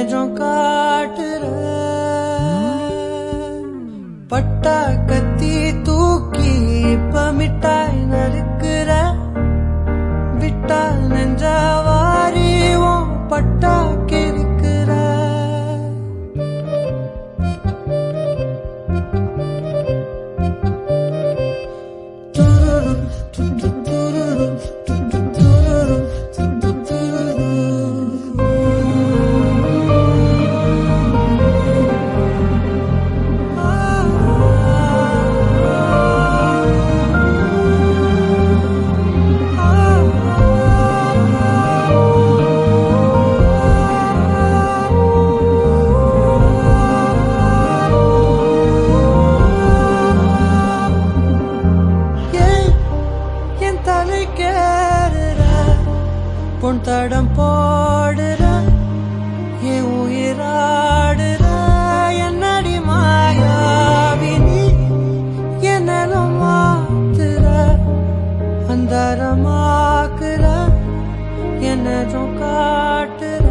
நெஜம் காட்டுற பட்டா கத்தி தூக்கி இப்ப மிட்டாய் நறுக்குற விட்டா நெஞ்சவாரி உன் பட்டா கிறுக்குற பொன் தடம் போடுற என் உயிராடுற என்னடி மாயாவினி என்னலும் மாத்துற அந்தரமாக்குற என்னதும் காட்டுற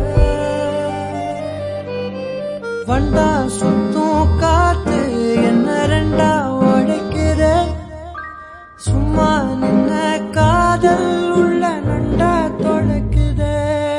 வண்டா சுத்தும் காத்து என்ன ரெண்டா உடைக்கிற சும்மா நின்ன காதல் உள்ள நண்டா தொடக்குதே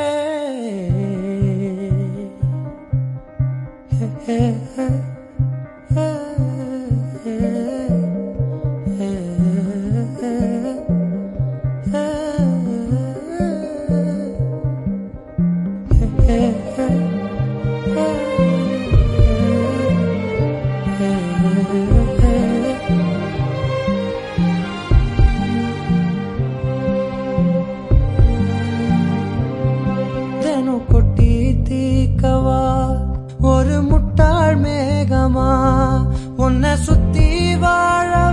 கொட்டி தீக்கவா ஒரு முட்டாள் மேகமா உன்னை சுத்தி வாழ